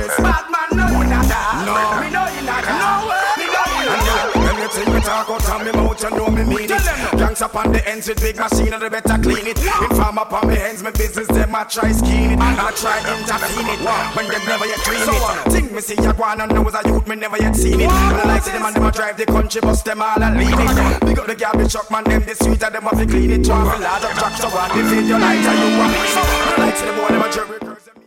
this bad man no in that. No, me no in that. No way, me no in that. Anything me talk out of me mouth, you know me mean it. Gangs up on the ends with big machine and they better clean it. Inform up on me hands, me business them I try skin it. I try intervene it when them never yet clean it. Think me see ya go on and know as a youth me never yet seen it. When I like see them and them a drive the country bus them all and lead it. Big up the garbage truck man, them the sweet and them have to clean it. Traffic large up trucks so what they feed your lights and you want me. When I like see the boy them a jerk.